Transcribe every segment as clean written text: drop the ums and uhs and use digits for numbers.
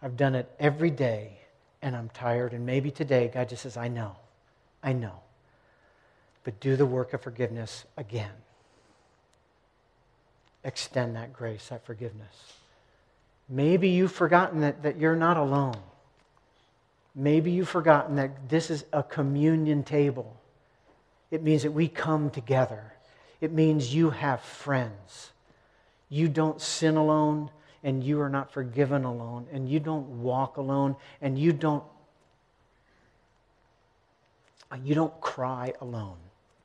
I've done it every day, and I'm tired. And maybe today, God just says, I know. But do the work of forgiveness again. Extend that grace, that forgiveness. Maybe you've forgotten that you're not alone. Maybe you've forgotten that this is a communion table. It means that we come together. It means you have friends. You don't sin alone, and you are not forgiven alone, and you don't walk alone, and you don't cry alone.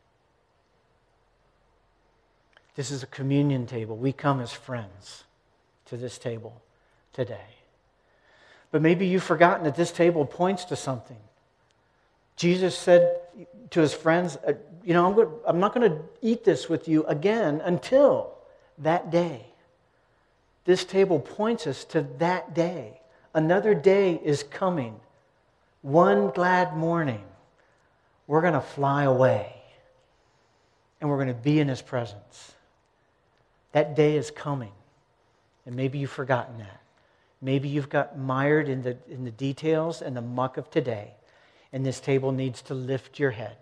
This is a communion table. We come as friends to this table today. But maybe you've forgotten that this table points to something. Jesus said to his friends, I'm not going to eat this with you again until that day. This table points us to that day. Another day is coming. One glad morning, we're going to fly away. And we're going to be in His presence. That day is coming. And maybe you've forgotten that. Maybe you've got mired in the details and the muck of today. And this table needs to lift your head.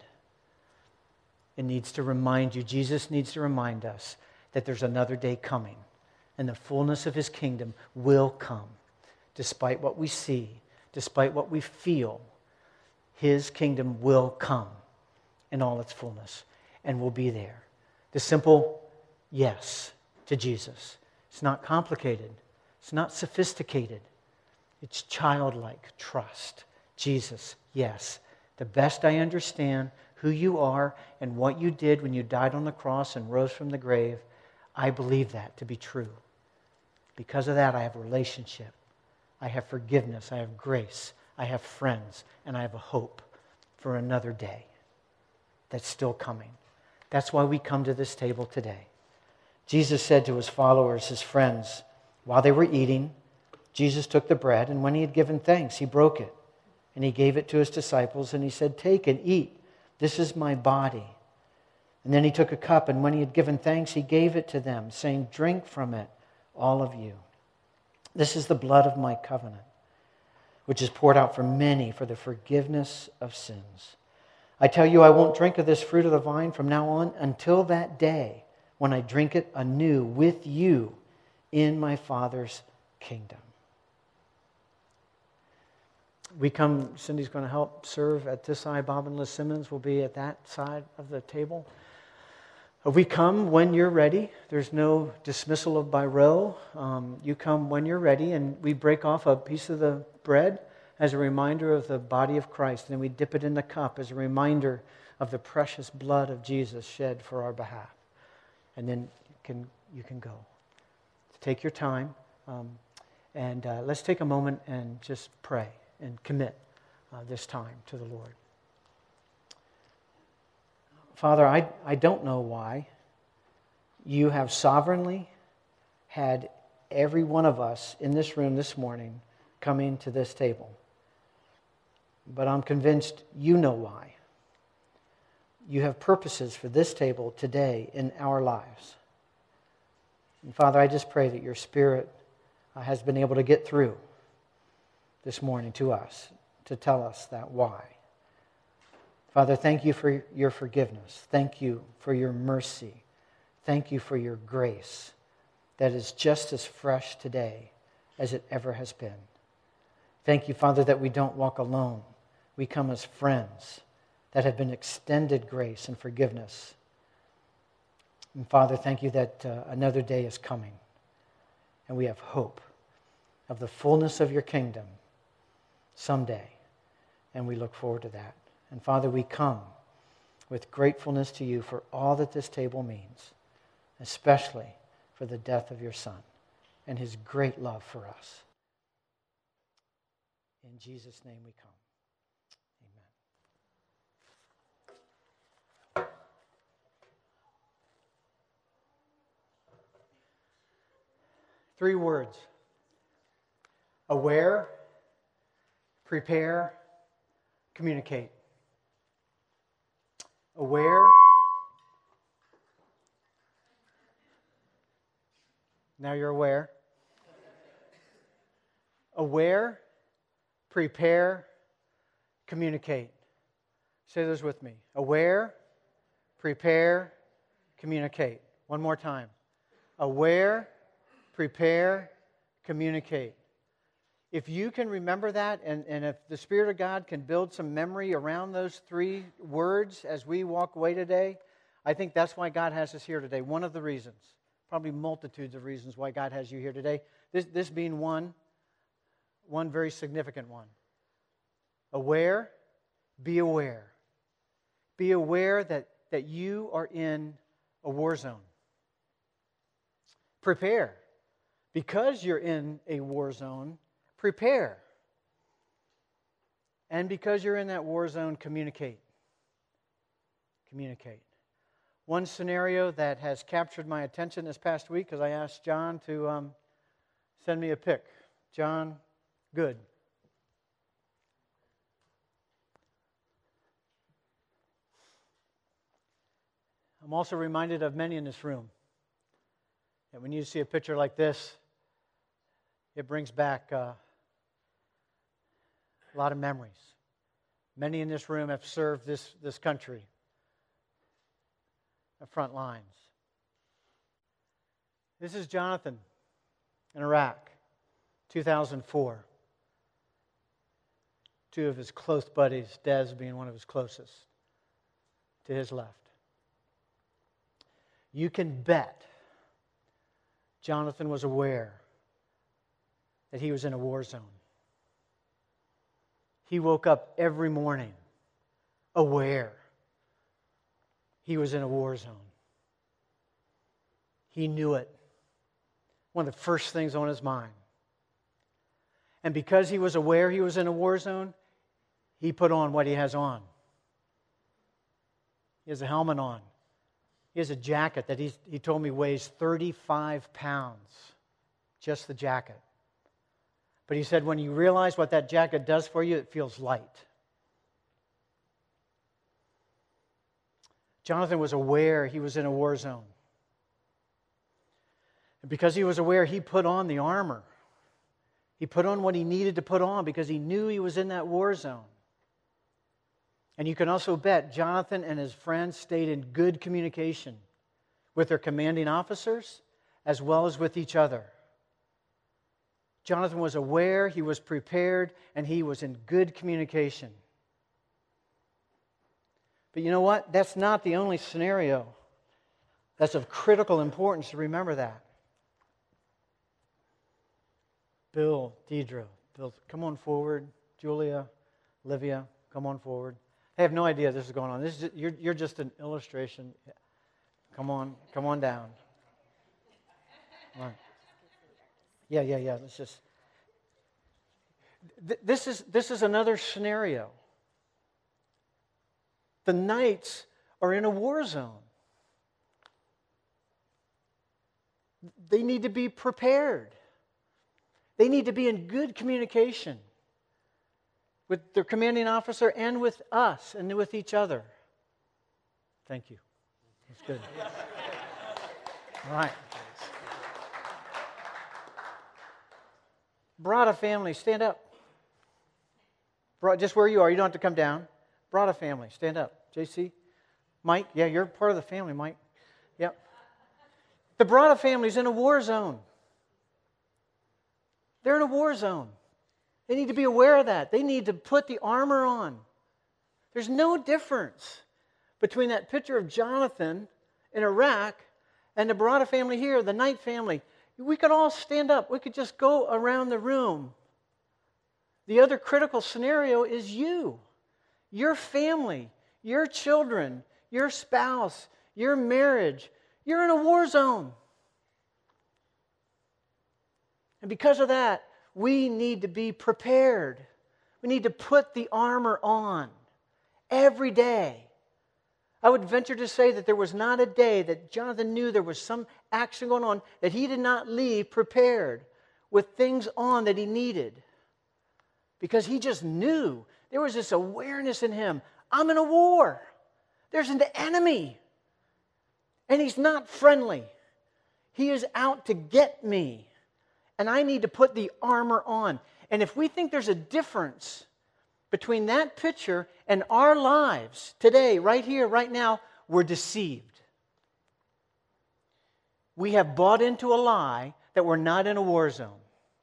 It needs to remind you, Jesus needs to remind us that there's another day coming. And the fullness of His kingdom will come. Despite what we see, despite what we feel, His kingdom will come in all its fullness. And we'll be there. The simple yes to Jesus. It's not complicated. It's not sophisticated. It's childlike trust. Jesus, yes. The best I understand who you are and what you did when you died on the cross and rose from the grave, I believe that to be true. Because of that, I have a relationship. I have forgiveness. I have grace. I have friends. And I have a hope for another day that's still coming. That's why we come to this table today. Jesus said to His followers, His friends, while they were eating, Jesus took the bread, and when He had given thanks, He broke it. And He gave it to His disciples, and He said, "Take and eat. This is my body." And then He took a cup, and when He had given thanks, He gave it to them, saying, "Drink from it, all of you. This is the blood of my covenant, which is poured out for many for the forgiveness of sins. I tell you, I won't drink of this fruit of the vine from now on until that day when I drink it anew with you in my Father's kingdom." We come, Cindy's going to help serve at this side. Bob and Liz Simmons will be at that side of the table. We come when you're ready. There's no dismissal by row. You come when you're ready, and we break off a piece of the bread as a reminder of the body of Christ, and then we dip it in the cup as a reminder of the precious blood of Jesus shed for our behalf. And then you can go. Take your time, and let's take a moment and just pray and commit this time to the Lord. Father, I don't know why you have sovereignly had every one of us in this room this morning coming to this table. But I'm convinced you know why. You have purposes for this table today in our lives. And Father, I just pray that your Spirit has been able to get through this morning to us, to tell us that why. Father, thank you for your forgiveness. Thank you for your mercy. Thank you for your grace that is just as fresh today as it ever has been. Thank you, Father, that we don't walk alone. We come as friends that have been extended grace and forgiveness. And Father, thank you that another day is coming, and we have hope of the fullness of your kingdom someday, and we look forward to that. And Father, we come with gratefulness to you for all that this table means, especially for the death of your Son and His great love for us. In Jesus' name we come. Amen. 3 words: aware, prepare, communicate. Aware. Now you're aware. Aware, prepare, communicate. Say those with me. Aware, prepare, communicate. One more time. Aware, prepare, communicate. If you can remember that, and if the Spirit of God can build some memory around those three words as we walk away today, I think that's why God has us here today. One of the reasons, probably multitudes of reasons why God has you here today. This being one very significant one. Aware, be aware. Be aware that you are in a war zone. Prepare. Because you're in a war zone, prepare. And because you're in that war zone, communicate. Communicate. One scenario that has captured my attention this past week, because I asked John to send me a pic. John, good. I'm also reminded of many in this room that when you see a picture like this, it brings back a lot of memories. Many in this room have served this country, the front lines. This is Jonathan in Iraq, 2004. Two of his close buddies, Des being one of his closest, to his left. You can bet Jonathan was aware that he was in a war zone. He woke up every morning aware he was in a war zone. He knew it. One of the first things on his mind. And because he was aware he was in a war zone, he put on what he has on. He has a helmet on. He has a jacket that he told me weighs 35 pounds, just the jacket. But he said when you realize what that jacket does for you, it feels light. Jonathan was aware he was in a war zone. And because he was aware, he put on the armor. He put on what he needed to put on because he knew he was in that war zone. And you can also bet Jonathan and his friends stayed in good communication with their commanding officers as well as with each other. Jonathan was aware, he was prepared, and he was in good communication. But you know what? That's not the only scenario that's of critical importance to remember that. Bill, Deidre, Bill, come on forward. Julia, Olivia, come on forward. I have no idea this is going on. This is you're just an illustration. Come on down. All right. Yeah. Let's just. This is another scenario. The knights are in a war zone. They need to be prepared. They need to be in good communication with their commanding officer and with us and with each other. Thank you. That's good. All right. Brada family, stand up. Just where you are. You don't have to come down. Brada family, stand up. JC, Mike, yeah, you're part of the family, Mike. Yep. The Brada family's in a war zone. They're in a war zone. They need to be aware of that. They need to put the armor on. There's no difference between that picture of Jonathan in Iraq and the Barada family here, the Knight family. We could all stand up. We could just go around the room. The other critical scenario is you, your family, your children, your spouse, your marriage. You're in a war zone. And because of that, we need to be prepared. We need to put the armor on every day. I would venture to say that there was not a day that Jonathan knew there was some action going on that he did not leave prepared with things on that he needed. Because he just knew. There was this awareness in him. I'm in a war. There's an enemy. And he's not friendly. He is out to get me. And I need to put the armor on. And if we think there's a difference between that picture and our lives today, right here, right now, we're deceived. We have bought into a lie that we're not in a war zone.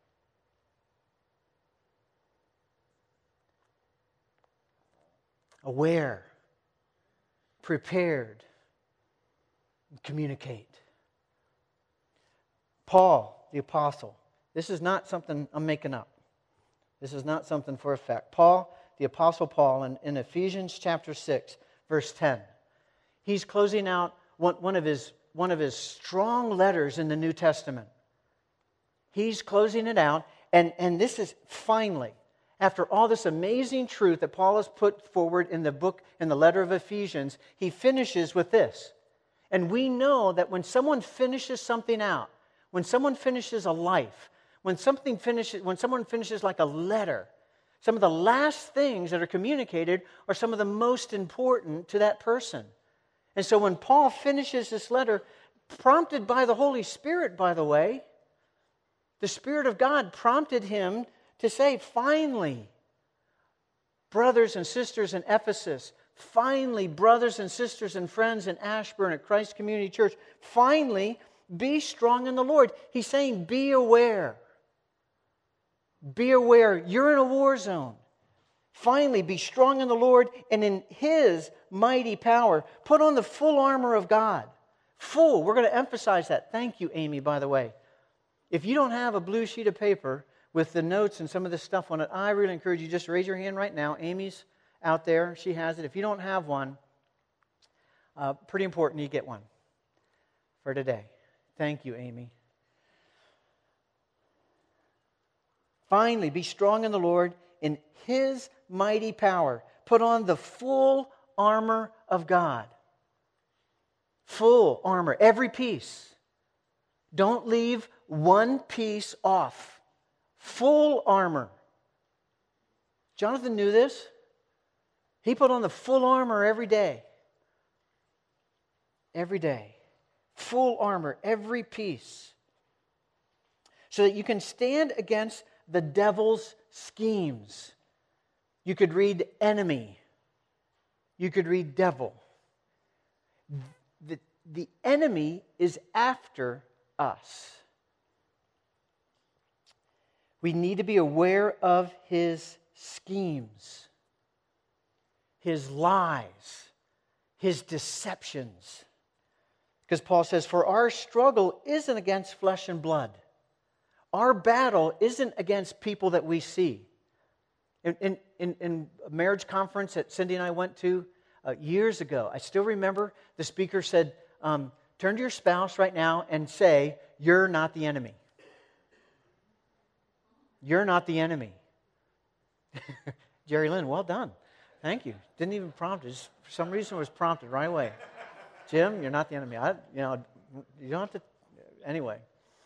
Aware, prepared, communicate. Paul, the apostle, this is not something I'm making up. This is not something for effect. Paul, the apostle Paul, in Ephesians chapter 6, verse 10, he's closing out one of his strong letters in the New Testament. He's closing it out, and this is finally, after all this amazing truth that Paul has put forward in the letter of Ephesians, he finishes with this. And we know that when someone finishes something out, when someone finishes a life, when someone finishes like a letter, some of the last things that are communicated are some of the most important to that person. And so when Paul finishes this letter, prompted by the Holy Spirit, by the way, the Spirit of God prompted him to say, finally, brothers and sisters in Ephesus, finally, brothers and sisters and friends in Ashburn at Christ Community Church, finally, be strong in the Lord. He's saying, be aware. Be aware. You're in a war zone. Finally, be strong in the Lord and in His mighty power. Put on the full armor of God. Full. We're going to emphasize that. Thank you, Amy, by the way. If you don't have a blue sheet of paper with the notes and some of this stuff on it, I really encourage you just raise your hand right now. Amy's out there. She has it. If you don't have one, pretty important you get one for today. Thank you, Amy. Finally, be strong in the Lord, in His mighty power. Put on the full armor of God. Full armor, every piece. Don't leave one piece off. Full armor. Jonathan knew this. He put on the full armor every day. Every day. Full armor, every piece. So that you can stand against the devil's schemes. You could read enemy. You could read devil. The enemy is after us. We need to be aware of his schemes, his lies, his deceptions. Because Paul says, for our struggle isn't against flesh and blood. Our battle isn't against people that we see. In a marriage conference that Cindy and I went to years ago, I still remember the speaker said, turn to your spouse right now and say, you're not the enemy. You're not the enemy. Jerry Lynn, well done. Thank you. Didn't even prompt it. For some reason it was prompted right away. Jim, you're not the enemy. You don't have to. Anyway.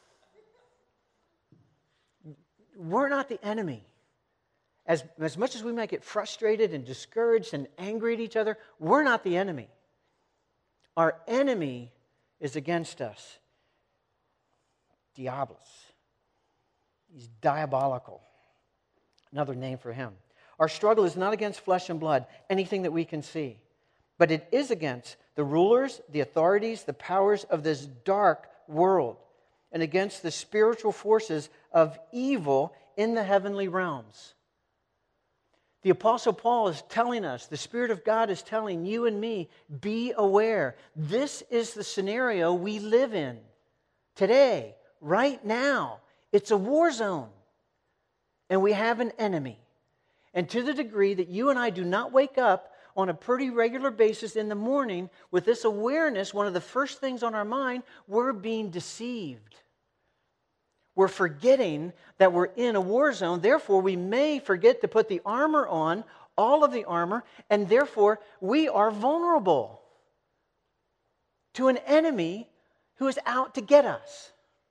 We're not the enemy. As much as we might get frustrated and discouraged and angry at each other, we're not the enemy. Our enemy is against us. Diablos. He's diabolical. Another name for him. Our struggle is not against flesh and blood, anything that we can see. But it is against the rulers, the authorities, the powers of this dark world, and against the spiritual forces of evil in the heavenly realms. The Apostle Paul is telling us, the Spirit of God is telling you and me, be aware. This is the scenario we live in today, right now. It's a war zone, and we have an enemy. And to the degree that you and I do not wake up on a pretty regular basis in the morning with this awareness, one of the first things on our mind, we're being deceived. We're forgetting that we're in a war zone. Therefore, we may forget to put the armor on, all of the armor, and therefore we are vulnerable to an enemy who is out to get us.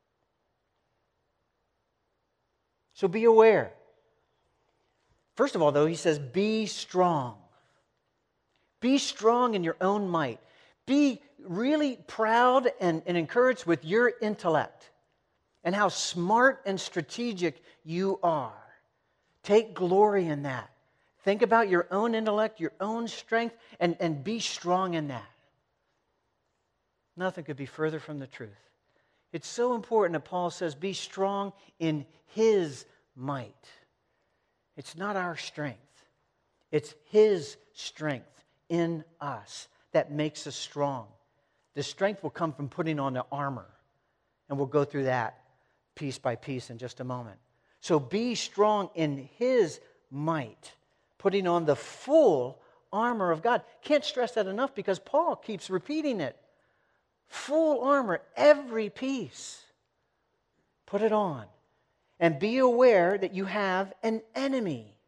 So be aware. First of all, though, he says, be strong. Be strong in your own might. Be really proud and encouraged with your intellect and how smart and strategic you are. Take glory in that. Think about your own intellect, your own strength, and be strong in that. Nothing could be further from the truth. It's so important that Paul says, be strong in His might. It's not our strength. It's His strength in us that makes us strong. The strength will come from putting on the armor. And we'll go through that piece by piece in just a moment. So be strong in His might, putting on the full armor of God. Can't stress that enough because Paul keeps repeating it. Full armor, every piece. Put it on. And be aware that you have an enemy.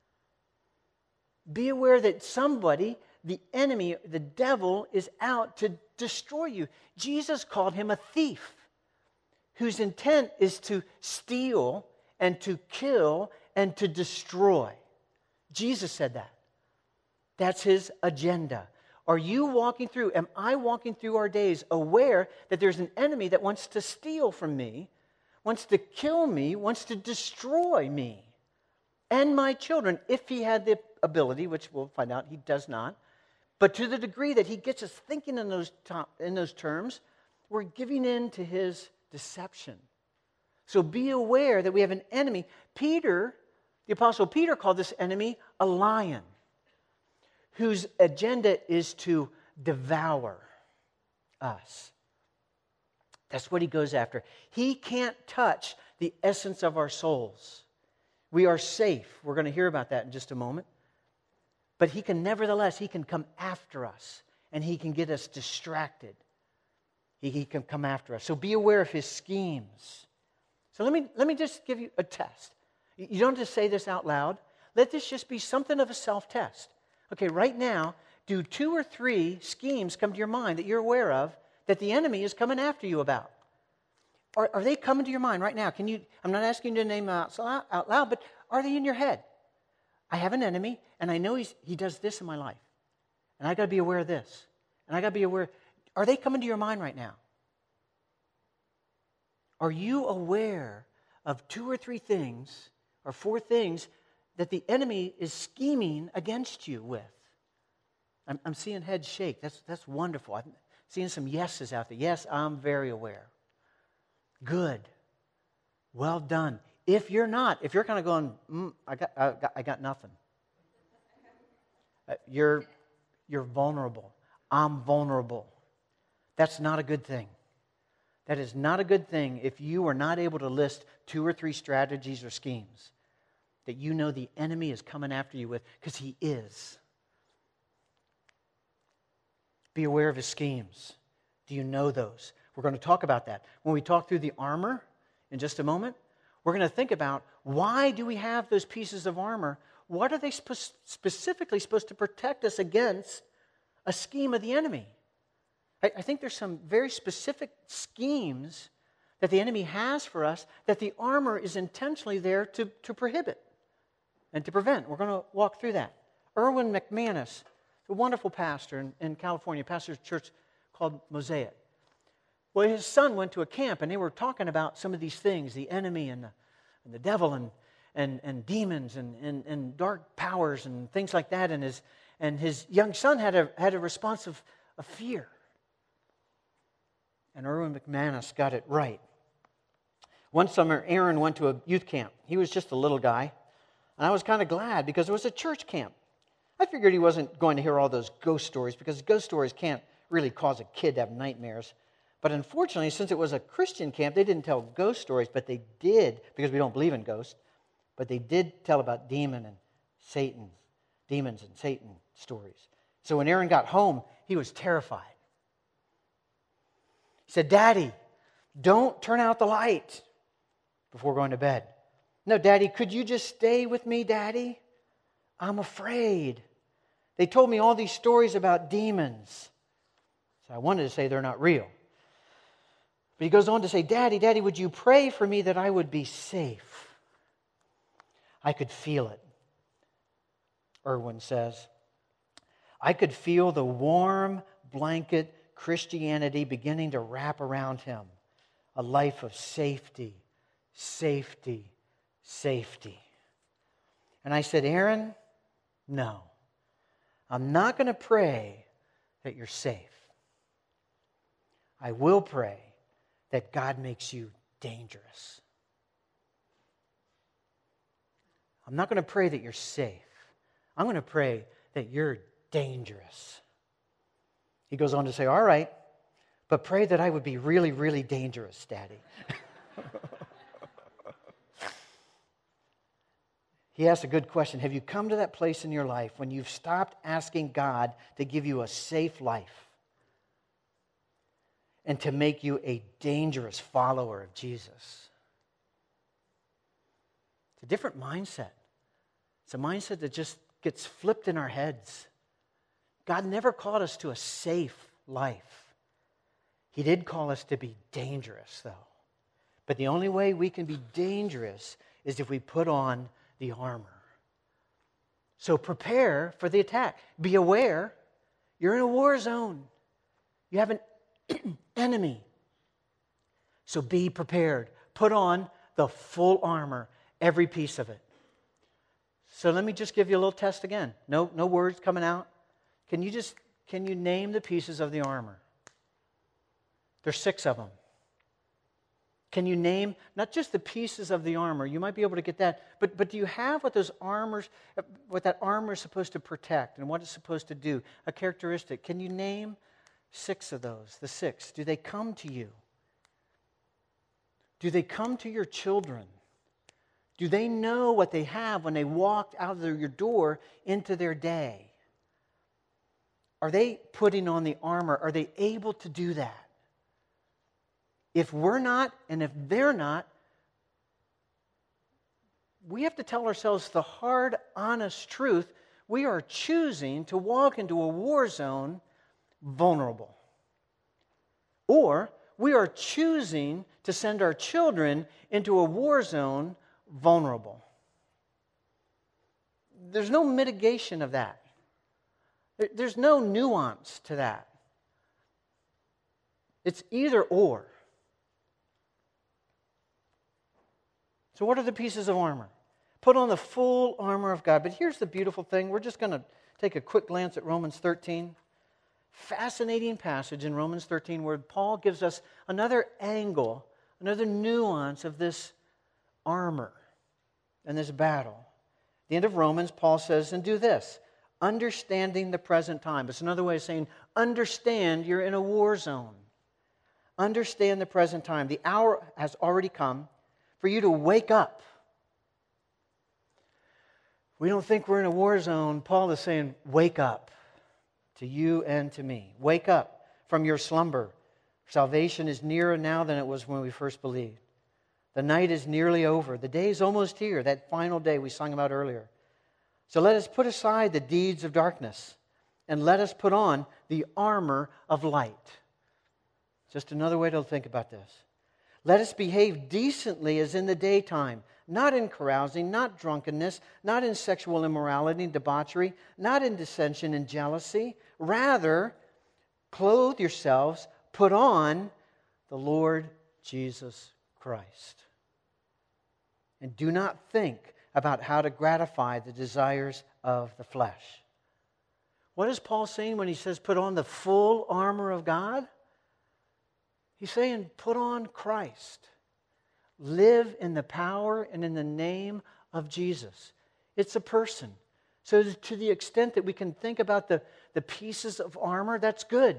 Be aware that somebody, the enemy, the devil, is out to destroy you. Jesus called him a thief, whose intent is to steal and to kill and to destroy. Jesus said that. That's his agenda. Are you walking through, am I walking through our days aware that there's an enemy that wants to steal from me, wants to kill me, wants to destroy me and my children, if he had the ability, which we'll find out he does not. But to the degree that he gets us thinking in those terms, we're giving in to his deception. So be aware that we have an enemy. Peter, the Apostle Peter, called this enemy a lion, whose agenda is to devour us. That's what he goes after. He can't touch the essence of our souls. We are safe. We're going to hear about that in just a moment. But he can nevertheless, he can come after us, and he can get us distracted. He can come after us. So be aware of his schemes. So let me just give you a test. You don't just say this out loud. Let this just be something of a self-test. Okay, right now, do 2 or 3 schemes come to your mind that you're aware of that the enemy is coming after you about? Are they coming to your mind right now? I'm not asking you to name them out loud, but are they in your head? I have an enemy, and I know he does this in my life. And I got to be aware of this. And I got to be aware. Are they coming to your mind right now? Are you aware of 2 or 3 things or 4 things that the enemy is scheming against you with? I'm seeing heads shake. That's wonderful. I'm seeing some yeses out there. Yes, I'm very aware. Good. Well done. If you're not, if you're kind of going, I got nothing. You're vulnerable. I'm vulnerable. That's not a good thing. That is not a good thing if you are not able to list 2 or 3 strategies or schemes that you know the enemy is coming after you with, because he is. Be aware of his schemes. Do you know those? We're going to talk about that. When we talk through the armor in just a moment, we're going to think about, why do we have those pieces of armor? What are they specifically supposed to protect us against a scheme of the enemy? I think there's some very specific schemes that the enemy has for us that the armor is intentionally there to prohibit and to prevent. We're going to walk through that. Erwin McManus, a wonderful pastor in California, pastors a church called Mosaic. Well, his son went to a camp, and they were talking about some of these things, the enemy and the devil and demons and dark powers and things like that. And his young son had a response of fear. And Erwin McManus got it right. One summer, Aaron went to a youth camp. He was just a little guy. And I was kind of glad because it was a church camp. I figured he wasn't going to hear all those ghost stories, because ghost stories can't really cause a kid to have nightmares. But unfortunately, since it was a Christian camp, they didn't tell ghost stories, but they did, because we don't believe in ghosts, but they did tell about demons and Satan stories. So when Aaron got home, he was terrified. He said, "Daddy, don't turn out the light before going to bed." "No, Daddy, could you just stay with me, Daddy? I'm afraid. They told me all these stories about demons." So I wanted to say they're not real. But he goes on to say, Daddy, would you pray for me that I would be safe?" I could feel it, Erwin says. I could feel the warm blanket Christianity beginning to wrap around him. A life of safety, safety, safety. And I said, Aaron, no. I'm not going to pray that you're safe. I will pray that God makes you dangerous. I'm not going to pray that you're safe. I'm going to pray that you're dangerous. He goes on to say, all right, but pray that I would be really, really dangerous, Daddy. He asked a good question. Have you come to that place in your life when you've stopped asking God to give you a safe life and to make you a dangerous follower of Jesus? It's a different mindset. It's a mindset that just gets flipped in our heads. God never called us to a safe life. He did call us to be dangerous, though. But the only way we can be dangerous is if we put on the armor. So prepare for the attack. Be aware you're in a war zone. You have an enemy. So be prepared. Put on the full armor, every piece of it. So let me just give you a little test again. No words coming out. Can you name the pieces of the armor? There's 6 of them. Can you name not just the pieces of the armor? You might be able to get that, but do you have what that armor is supposed to protect and what it's supposed to do? A characteristic. Can you name 6 of those? The 6. Do they come to you? Do they come to your children? Do they know what they have when they walked out of your door into their day? Are they putting on the armor? Are they able to do that? If we're not, and if they're not, we have to tell ourselves the hard, honest truth. We are choosing to walk into a war zone vulnerable. Or we are choosing to send our children into a war zone vulnerable. There's no mitigation of that. There's no nuance to that. It's either or. So what are the pieces of armor? Put on the full armor of God. But here's the beautiful thing. We're just going to take a quick glance at Romans 13. Fascinating passage in Romans 13 where Paul gives us another angle, another nuance of this armor and this battle. At the end of Romans, Paul says, and do this, understanding the present time. It's another way of saying, understand you're in a war zone. Understand the present time. The hour has already come for you to wake up. We don't think we're in a war zone. Paul is saying, wake up to you and to me. Wake up from your slumber. Salvation is nearer now than it was when we first believed. The night is nearly over. The day is almost here, that final day we sung about earlier. So let us put aside the deeds of darkness and let us put on the armor of light. Just another way to think about this. Let us behave decently as in the daytime, not in carousing, not drunkenness, not in sexual immorality and debauchery, not in dissension and jealousy. Rather, clothe yourselves, put on the Lord Jesus Christ. And do not think about how to gratify the desires of the flesh. What is Paul saying when he says put on the full armor of God? He's saying, put on Christ. Live in the power and in the name of Jesus. It's a person. So to the extent that we can think about the pieces of armor, that's good.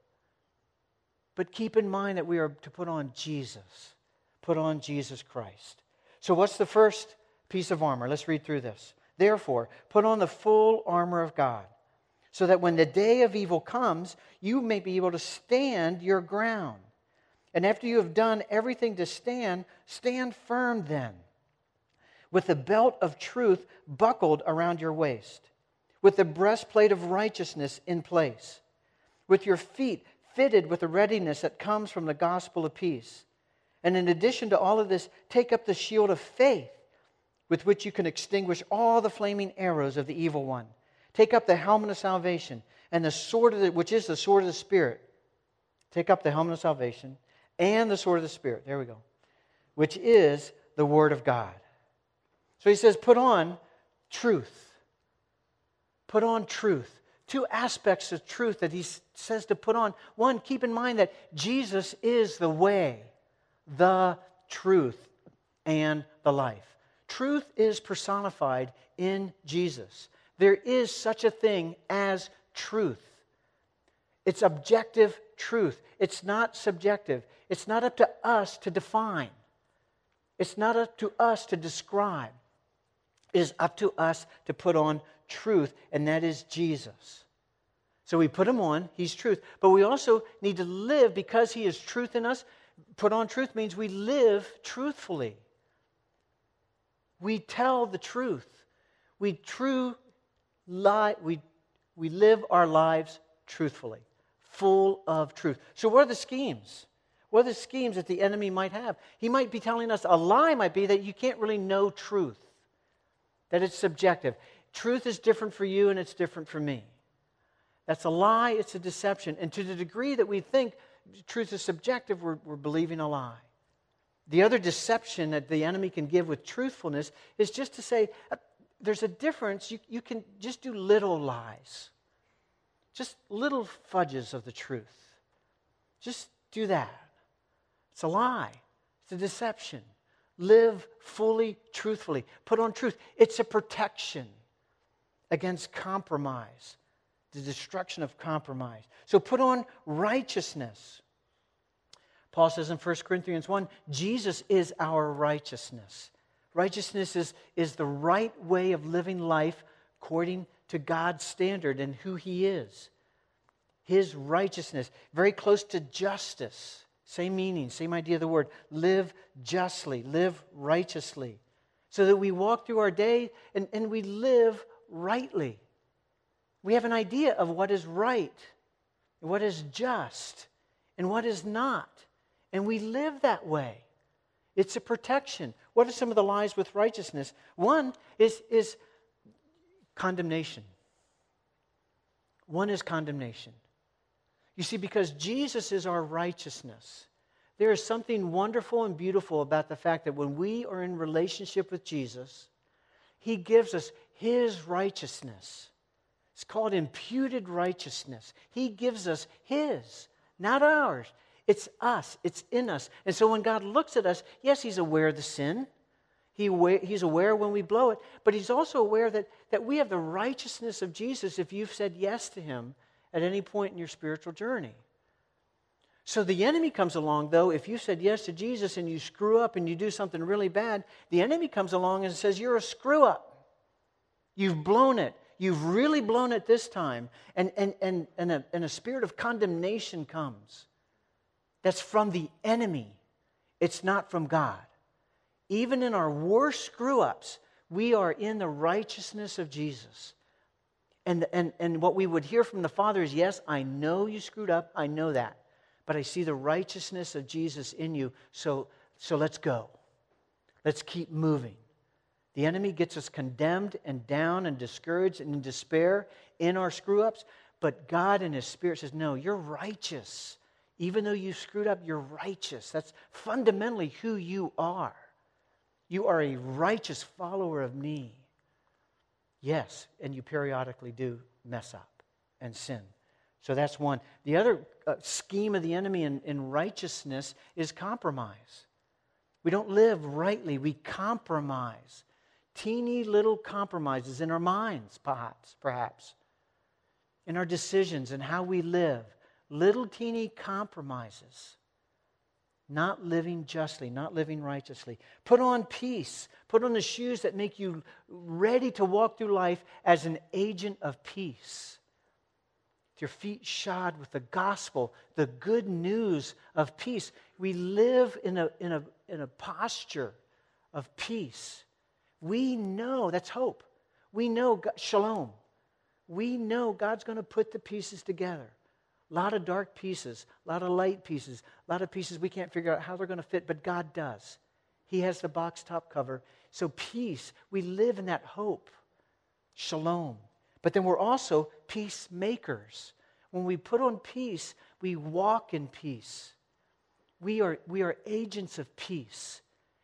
But keep in mind that we are to put on Jesus. Put on Jesus Christ. So what's the first piece of armor? Let's read through this. Therefore, put on the full armor of God, so that when the day of evil comes, you may be able to stand your ground. And after you have done everything to stand, stand firm then, with the belt of truth buckled around your waist, with the breastplate of righteousness in place, with your feet fitted with the readiness that comes from the gospel of peace. And in addition to all of this, take up the shield of faith, with which you can extinguish all the flaming arrows of the evil one. Take up the helmet of salvation, and the sword which is the sword of the Spirit. Take up the helmet of salvation, and the sword of the Spirit, there we go, which is the Word of God. So he says, put on truth. Put on truth. Two aspects of truth that he says to put on. One, keep in mind that Jesus is the way, the truth, and the life. Truth is personified in Jesus. There is such a thing as truth. It's objective truth. It's not subjective. It's not up to us to define. It's not up to us to describe. It is up to us to put on truth, and that is Jesus. So we put him on, he's truth. But we also need to live, because he is truth in us. Put on truth means we live truthfully. We tell the truth. We live our lives truthfully, full of truth. So what are the schemes? What are the schemes that the enemy might have? He might be telling us, a lie might be that you can't really know truth, that it's subjective. Truth is different for you and it's different for me. That's a lie, it's a deception. And to the degree that we think truth is subjective, we're believing a lie. The other deception that the enemy can give with truthfulness is just to say, there's a difference. You can just do little lies. Just little fudges of the truth. Just do that. It's a lie. It's a deception. Live fully, truthfully. Put on truth. It's a protection against compromise, the destruction of compromise. So put on righteousness. Paul says in 1 Corinthians 1, Jesus is our righteousness. Righteousness is the right way of living life according to God's standard and who he is. His righteousness, very close to justice. Same meaning, same idea of the word. Live justly, live righteously. So that we walk through our day and we live rightly. We have an idea of what is right, what is just, and what is not. And we live that way. It's a protection. What are some of the lies with righteousness? One is condemnation. One is condemnation. You see, because Jesus is our righteousness, there is something wonderful and beautiful about the fact that when we are in relationship with Jesus, he gives us his righteousness. It's called imputed righteousness. He gives us his, not ours. It's us. It's in us. And so when God looks at us, yes, he's aware of the sin. He's aware when we blow it. But he's also aware that we have the righteousness of Jesus if you've said yes to him at any point in your spiritual journey. So the enemy comes along, though, if you said yes to Jesus and you screw up and you do something really bad, the enemy comes along and says, you're a screw up. You've blown it. You've really blown it this time. And a spirit of condemnation comes. That's from the enemy. It's not from God. Even in our worst screw-ups, we are in the righteousness of Jesus. And what we would hear from the Father is, yes, I know you screwed up. I know that. But I see the righteousness of Jesus in you. So let's go. Let's keep moving. The enemy gets us condemned and down and discouraged and in despair in our screw-ups. But God in his Spirit says, no, you're righteous. Even though you screwed up, you're righteous. That's fundamentally who you are. You are a righteous follower of me. Yes, and you periodically do mess up and sin. So that's one. The other scheme of the enemy in righteousness is compromise. We don't live rightly. We compromise. Teeny little compromises in our minds, perhaps. In our decisions and how we live. Little teeny compromises. Not living justly, not living righteously. Put on peace. Put on the shoes that make you ready to walk through life as an agent of peace. With your feet shod with the gospel, the good news of peace. We live in a posture of peace. We know, that's hope. We know, shalom. We know God's going to put the pieces together. A lot of dark pieces, a lot of light pieces, a lot of pieces we can't figure out how they're going to fit, but God does. He has the box top cover. So peace, we live in that hope. Shalom. But then we're also peacemakers. When we put on peace, we walk in peace. We are agents of peace.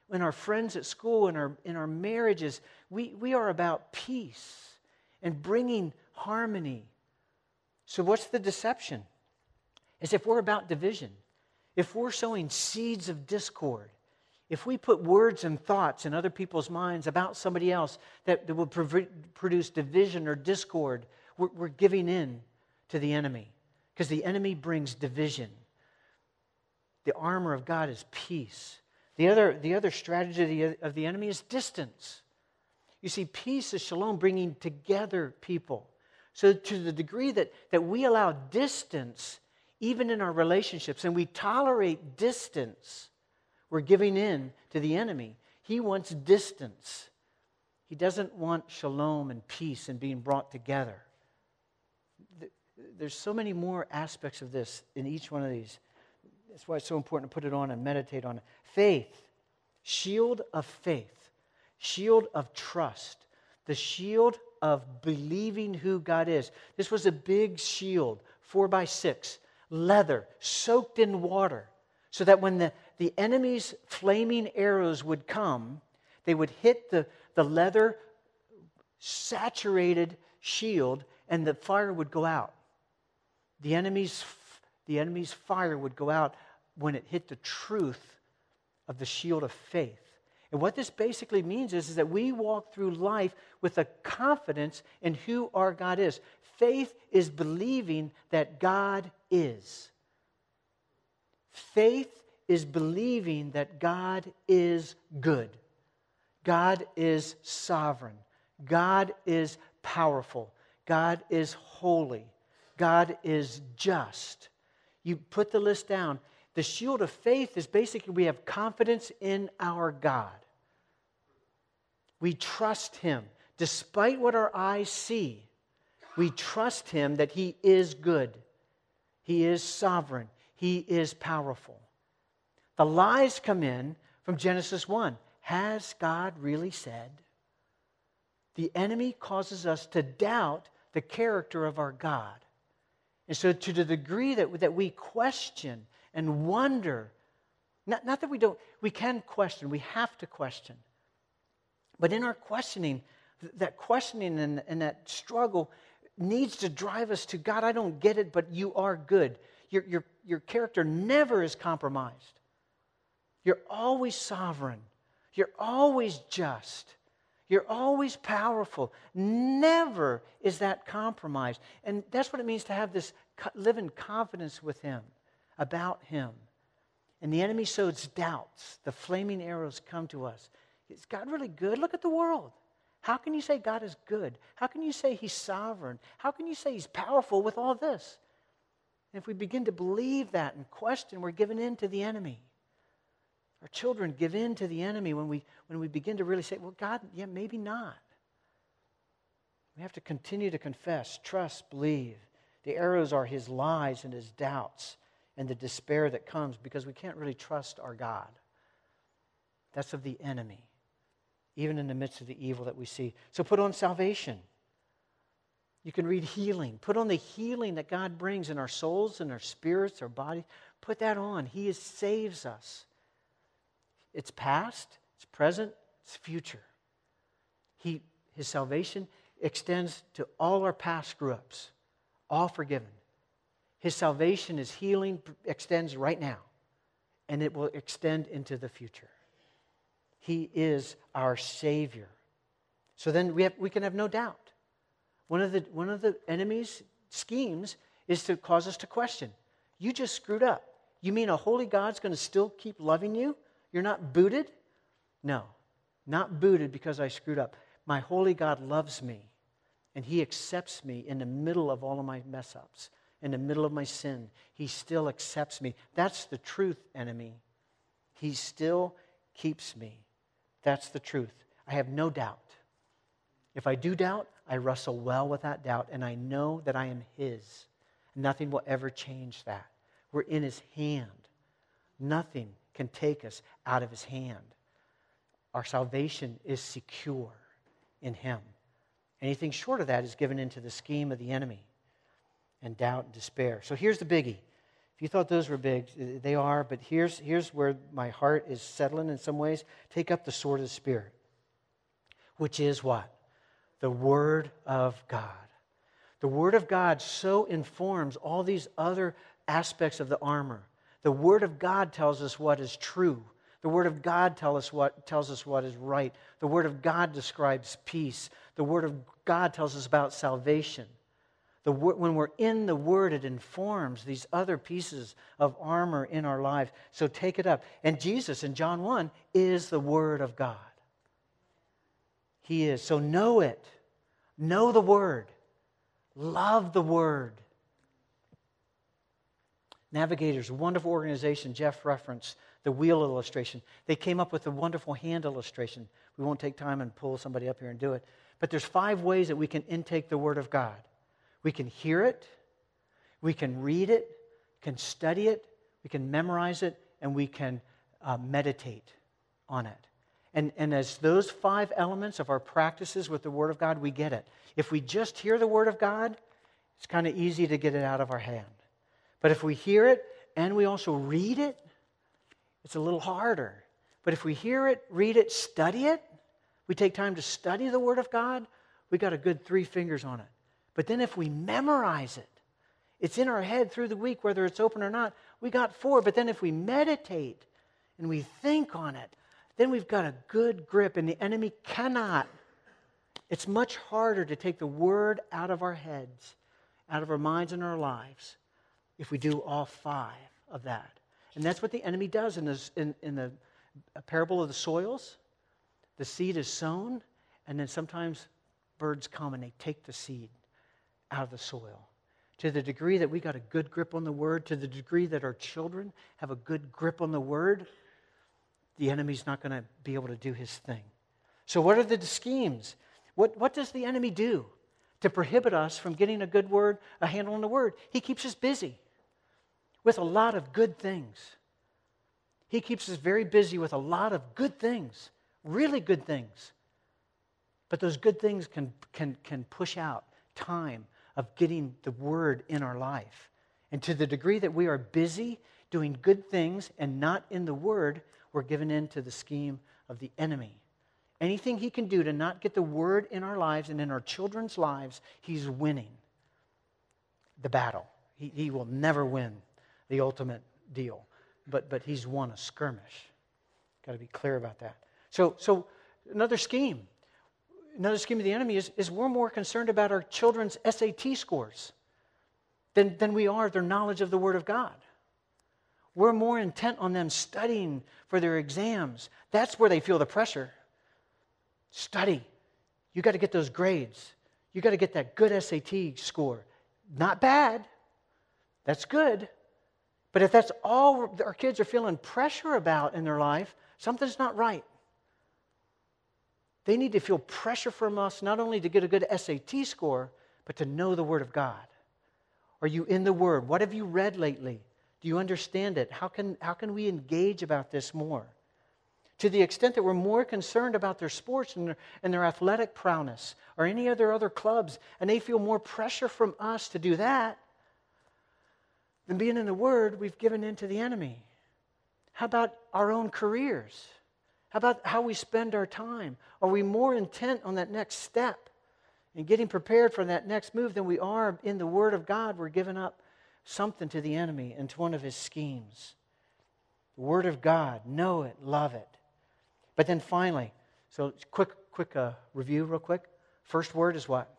in our friends at school, in our marriages. We are about peace and bringing harmony. So what's the deception? Is if we're about division, if we're sowing seeds of discord, if we put words and thoughts in other people's minds about somebody else that will produce division or discord, we're giving in to the enemy, because the enemy brings division. The armor of God is peace. The other strategy of the enemy is distance. You see, peace is shalom, bringing together people. So to the degree that we allow distance, even in our relationships, and we tolerate distance, we're giving in to the enemy. He wants distance. He doesn't want shalom and peace and being brought together. There's so many more aspects of this in each one of these. That's why it's so important to put it on and meditate on it. Faith, shield of faith, shield of trust, the shield of believing who God is. This was a big shield, 4x6, leather, soaked in water, so that when the enemy's flaming arrows would come, they would hit the leather saturated shield and the fire would go out. The enemy's fire would go out when it hit the truth of the shield of faith. And what this basically means is that we walk through life with a confidence in who our God is. Faith is believing that God is. Faith is believing that God is good. God is sovereign. God is powerful. God is holy. God is just. You put the list down. The shield of faith is basically we have confidence in our God. We trust Him. Despite what our eyes see, we trust Him that He is good. He is sovereign. He is powerful. The lies come in from Genesis 1. Has God really said? The enemy causes us to doubt the character of our God. And so to the degree that we question and wonder, not that we can question, we have to question. But in our questioning, that questioning and that struggle needs to drive us to, God, I don't get it, but you are good. Your character never is compromised. You're always sovereign. You're always just. You're always powerful. Never is that compromised. And that's what it means to have this, live in confidence with Him, about Him. And the enemy sows doubts. The flaming arrows come to us. Is God really good? Look at the world. How can you say God is good? How can you say He's sovereign? How can you say He's powerful with all this? And if we begin to believe that and question, we're giving in to the enemy. Our children give in to the enemy when we begin to really say, well, God, yeah, maybe not. We have to continue to confess, trust, believe. The arrows are His lies and His doubts and the despair that comes because we can't really trust our God. That's of the enemy, even in the midst of the evil that we see. So put on salvation. You can read healing. Put on the healing that God brings in our souls, in our spirits, our bodies. Put that on. He saves us. It's past, it's present, it's future. His salvation extends to all our past screw-ups, all forgiven. His salvation, His healing extends right now, and it will extend into the future. He is our Savior. So then we can have no doubt. One of the enemy's schemes is to cause us to question. You just screwed up. You mean a holy God's going to still keep loving you? You're not booted? No, not booted because I screwed up. My holy God loves me, and He accepts me in the middle of all of my mess-ups, in the middle of my sin. He still accepts me. That's the truth, enemy. He still keeps me. That's the truth. I have no doubt. If I do doubt, I wrestle well with that doubt, and I know that I am His. Nothing will ever change that. We're in His hand. Nothing can take us out of His hand. Our salvation is secure in Him. Anything short of that is given into the scheme of the enemy and doubt and despair. So here's the biggie. If you thought those were big, they are, but here's where my heart is settling in some ways. Take up the sword of the Spirit, which is what? The Word of God. The Word of God so informs all these other aspects of the armor. The Word of God tells us what is true. The Word of God tells us what is right. The Word of God describes peace. The Word of God tells us about salvation. When we're in the Word, it informs these other pieces of armor in our lives. So take it up. And Jesus, in John 1, is the Word of God. He is. So know it. Know the Word. Love the Word. Navigators, a wonderful organization. Jeff referenced the wheel illustration. They came up with a wonderful hand illustration. We won't take time and pull somebody up here and do it. But there's 5 ways that we can intake the Word of God. We can hear it, we can read it, can study it, we can memorize it, and we can meditate on it. And as those 5 elements of our practices with the Word of God, we get it. If we just hear the Word of God, it's kind of easy to get it out of our hand. But if we hear it and we also read it, it's a little harder. But if we hear it, read it, study it, we take time to study the Word of God, we got a good 3 fingers on it. But then if we memorize it, it's in our head through the week, whether it's open or not, we got 4. But then if we meditate and we think on it, then we've got a good grip, and the enemy cannot. It's much harder to take the Word out of our heads, out of our minds and our lives, if we do all 5 of that. And that's what the enemy does in the parable of the soils. The seed is sown, and then sometimes birds come and they take the seed out of the soil. To the degree that we got a good grip on the Word, to the degree that our children have a good grip on the Word, the enemy's not going to be able to do his thing. So what are the schemes? What does the enemy do to prohibit us from getting a handle on the Word? He keeps us busy with a lot of good things. He keeps us very busy with a lot of good things, really good things. But those good things can push out time of getting the Word in our life. And to the degree that we are busy doing good things and not in the Word, we're given in to the scheme of the enemy. Anything he can do to not get the Word in our lives and in our children's lives, he's winning the battle. He will never win the ultimate deal, but he's won a skirmish. Got to be clear about that. So another scheme of the enemy is we're more concerned about our children's SAT scores than we are their knowledge of the Word of God. We're more intent on them studying for their exams. That's where they feel the pressure. Study. You got to get those grades. You got to get that good SAT score. Not bad. That's good. But if that's all our kids are feeling pressure about in their life, something's not right. They need to feel pressure from us not only to get a good SAT score, but to know the Word of God. Are you in the Word? What have you read lately? Do you understand it? How can we engage about this more? To the extent that we're more concerned about their sports and their athletic prowess or any other clubs, and they feel more pressure from us to do that than being in the Word, we've given in to the enemy. How about our own careers? How about how we spend our time? Are we more intent on that next step and getting prepared for that next move than we are in the Word of God? We're giving up something to the enemy and to one of his schemes. The Word of God, know it, love it. But then finally, so quick review real quick. First word is what?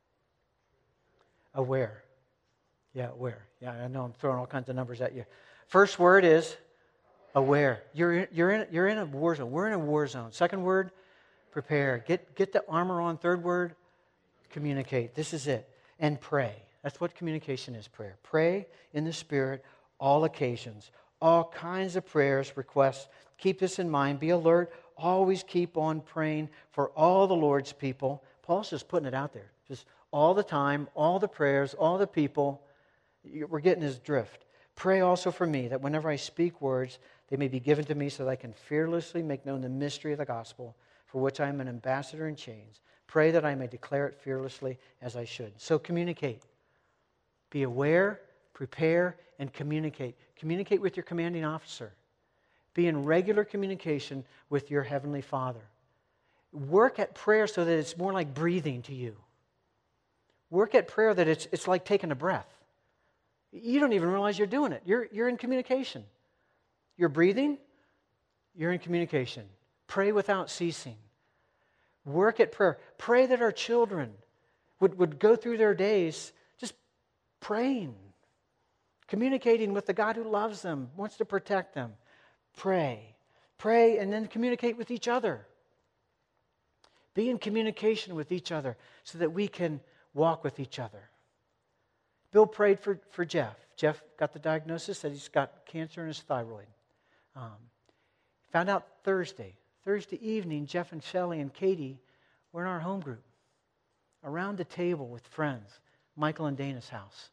Aware. Yeah, aware. Yeah, I know I'm throwing all kinds of numbers at you. First word is aware. You're in a war zone. We're in a war zone. Second word, prepare. Get the armor on. Third word, communicate. This is it. And pray. That's what communication is, prayer. Pray in the Spirit, all occasions, all kinds of prayers, requests. Keep this in mind. Be alert. Always keep on praying for all the Lord's people. Paul's just putting it out there. Just all the time, all the prayers, all the people. We're getting his drift. Pray also for me, that whenever I speak words, they may be given to me so that I can fearlessly make known the mystery of the gospel, for which I am an ambassador in chains. Pray that I may declare it fearlessly as I should. So communicate. Be aware, Prepare and communicate. Communicate with your commanding officer. Be in regular communication with your Heavenly Father. Work at prayer so that it's more like breathing to you. Work at prayer that it's like taking a breath. You don't even realize you're doing it. You're in communication. You're breathing, you're in communication. Pray without ceasing. Work at prayer. Pray that our children would go through their days just praying, communicating with the God who loves them, wants to protect them. Pray. Pray and then communicate with each other. Be in communication with each other so that we can walk with each other. Bill prayed for Jeff. Jeff got the diagnosis that he's got cancer in his thyroid. Found out Thursday evening, Jeff and Shelley and Katie were in our home group around the table with friends, Michael and Dana's house.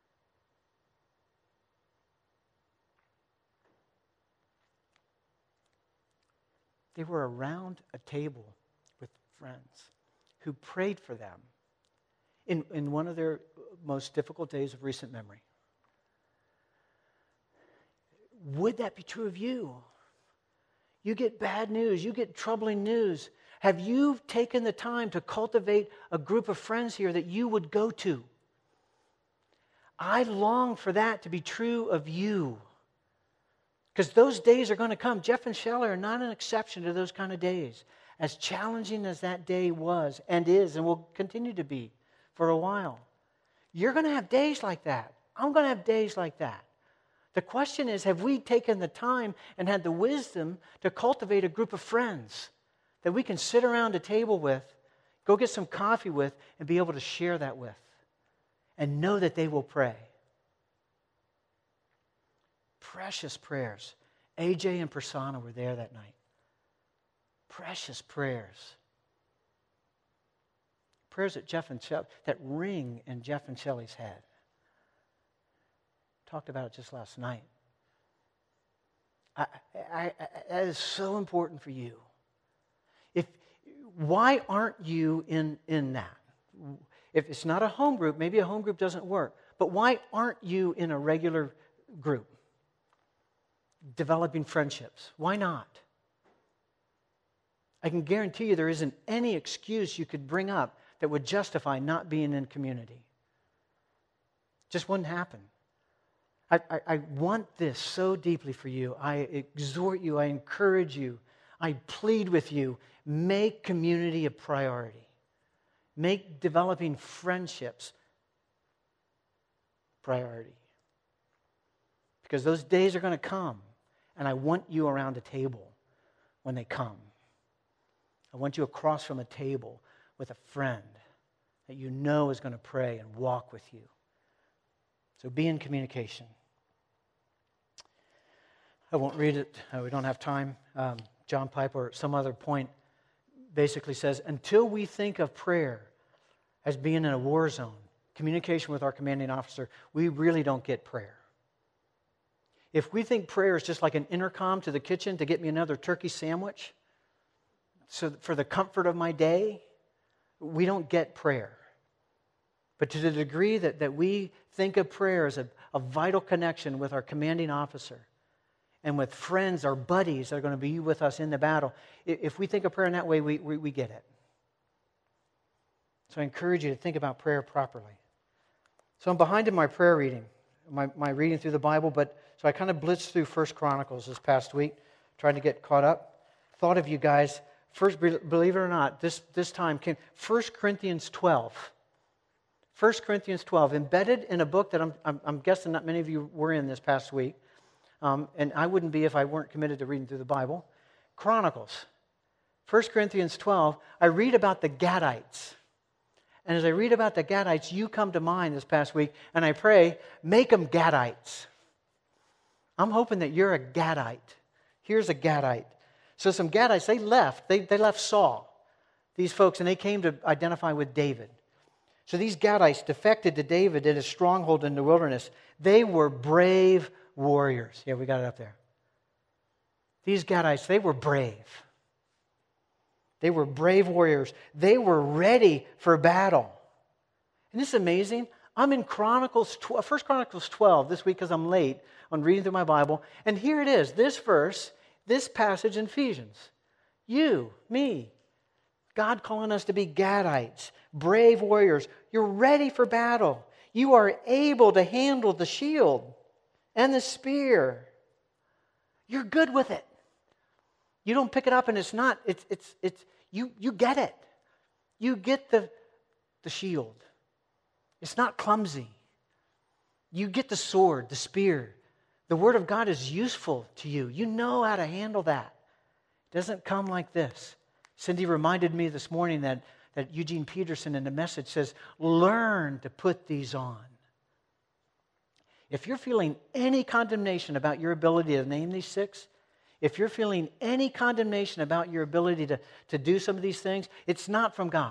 They were around a table with friends who prayed for them in one of their most difficult days of recent memory. Would that be true of you? You get bad news, you get troubling news. Have you taken the time to cultivate a group of friends here that you would go to? I long for that to be true of you. Because those days are going to come. Jeff and Shelley are not an exception to those kind of days. As challenging as that day was and is and will continue to be for a while. You're going to have days like that. I'm going to have days like that. The question is, have we taken the time and had the wisdom to cultivate a group of friends that we can sit around a table with, go get some coffee with, and be able to share that with? And know that they will pray. Precious prayers. AJ and Prasanna were there that night. Precious prayers. Prayers that that ring in Jeff and Shelley's head. Talked about it just last night. That is so important for you. Why aren't you in that? If it's not a home group, maybe a home group doesn't work. But why aren't you in a regular group? Developing friendships. Why not? I can guarantee you there isn't any excuse you could bring up that would justify not being in community. Just wouldn't happen. I want this so deeply for you. I exhort you. I encourage you. I plead with you. Make community a priority. Make developing friendships priority. Because those days are going to come, and I want you around a table when they come. I want you across from a table with a friend that you know is going to pray and walk with you. So be in communication. I won't read it. We don't have time. John Piper, at some other point, basically says, until we think of prayer as being in a war zone, communication with our commanding officer, we really don't get prayer. If we think prayer is just like an intercom to the kitchen to get me another turkey sandwich, so for the comfort of my day, we don't get prayer. But to the degree that we think of prayer as a vital connection with our commanding officer and with friends, our buddies that are going to be with us in the battle, if we think of prayer in that way, we get it. So I encourage you to think about prayer properly. So I'm behind in my prayer reading, my reading through the Bible, so I kind of blitzed through 1 Chronicles this past week, trying to get caught up. Thought of you guys. First, believe it or not, this time came 1 Corinthians 12. 1 Corinthians 12, embedded in a book that I'm guessing not many of you were in this past week, and I wouldn't be if I weren't committed to reading through the Bible. Chronicles. 1 Corinthians 12, I read about the Gadites. And as I read about the Gadites, you come to mind this past week, and I pray, make them Gadites. I'm hoping that you're a Gadite. Here's a Gadite. So some Gadites, they left. They left Saul, these folks, and they came to identify with David. So these Gadites defected to David at his stronghold in the wilderness. They were brave warriors. Yeah, we got it up there. These Gadites, they were brave. They were brave warriors. They were ready for battle. And this is amazing. I'm in 1 Chronicles 12 this week because I'm late on reading through my Bible. And here it is, this verse, this passage in Ephesians. You, me, God calling us to be Gadites, brave warriors. You're ready for battle. You are able to handle the shield and the spear. You're good with it. You don't pick it up and it's not, you get it. You get the shield. It's not clumsy. You get the sword, the spear. The Word of God is useful to you. You know how to handle that. It doesn't come like this. Cindy reminded me this morning that Eugene Peterson in the message says, learn to put these on. If you're feeling any condemnation about your ability to name these 6, if you're feeling any condemnation about your ability to do some of these things, it's not from God.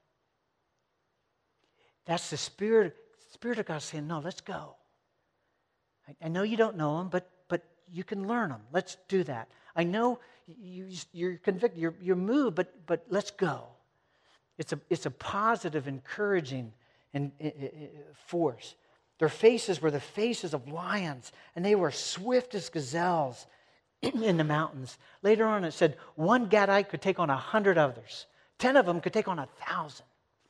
That's the Spirit of God saying, no, let's go. I know you don't know them, but you can learn them. Let's do that. I know you're convicted, you're moved, but let's go. It's a positive, encouraging force. Their faces were the faces of lions, and they were swift as gazelles in the mountains. Later on it said, one Gadite could take on 100 others. 10 of them could take on 1,000.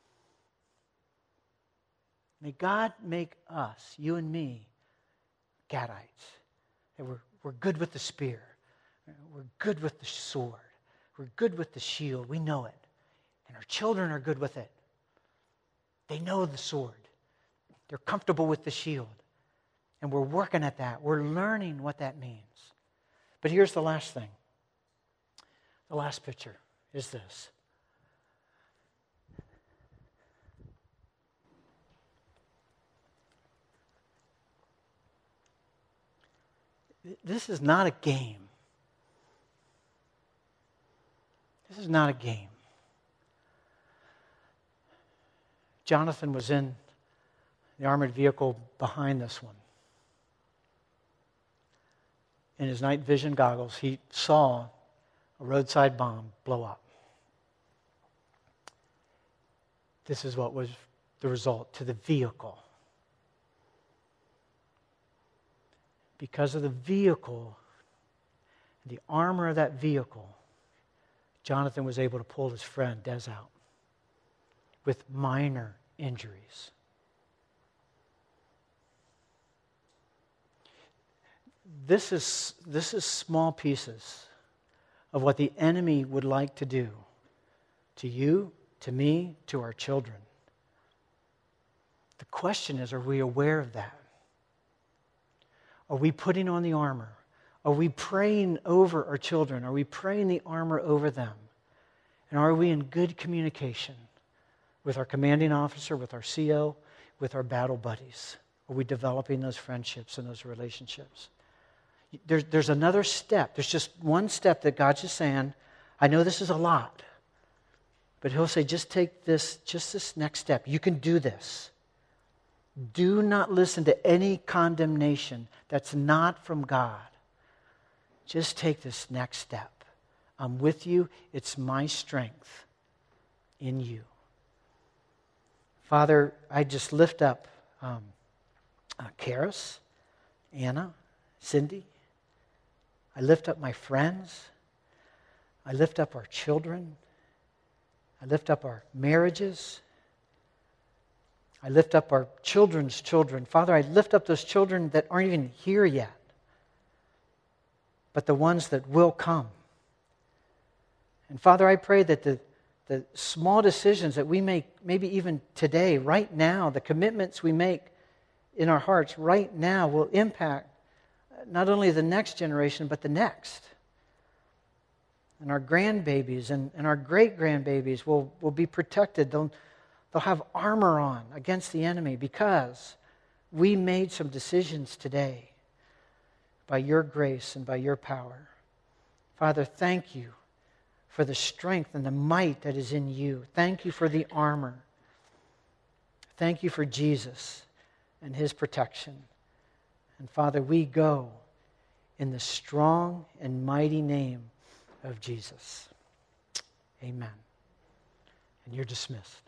May God make us, you and me, Gadites. That we're good with the spear. We're good with the sword. We're good with the shield. We know it. And our children are good with it. They know the sword. They're comfortable with the shield. And we're working at that. We're learning what that means. But here's the last thing. The last picture is this. This is not a game. This is not a game. Jonathan was in the armored vehicle behind this one. In his night vision goggles, he saw a roadside bomb blow up. This is what was the result to the vehicle. Because of the vehicle, the armor of that vehicle, Jonathan was able to pull his friend Des out with minor injuries. This is small pieces of what the enemy would like to do to you, to me, to our children. The question is, are we aware of that? Are we putting on the armor? Are we praying over our children? Are we praying the armor over them? And are we in good communication with our commanding officer, with our CO, with our battle buddies? Are we developing those friendships and those relationships? There's another step. There's just one step that God's just saying, I know this is a lot, but He'll say, just take this next step. You can do this. Do not listen to any condemnation that's not from God. Just take this next step. I'm with you. It's my strength in you. Father, I just lift up Karis, Anna, Cindy. I lift up my friends. I lift up our children. I lift up our marriages. I lift up our children's children. Father, I lift up those children that aren't even here yet, but the ones that will come. And Father, I pray that the small decisions that we make, maybe even today, right now, the commitments we make in our hearts right now will impact not only the next generation, but the next. And our grandbabies and our great-grandbabies will be protected. They'll have armor on against the enemy because we made some decisions today by your grace and by your power. Father, thank you for the strength and the might that is in you. Thank you for the armor. Thank you for Jesus and His protection. And Father, we go in the strong and mighty name of Jesus. Amen. And you're dismissed.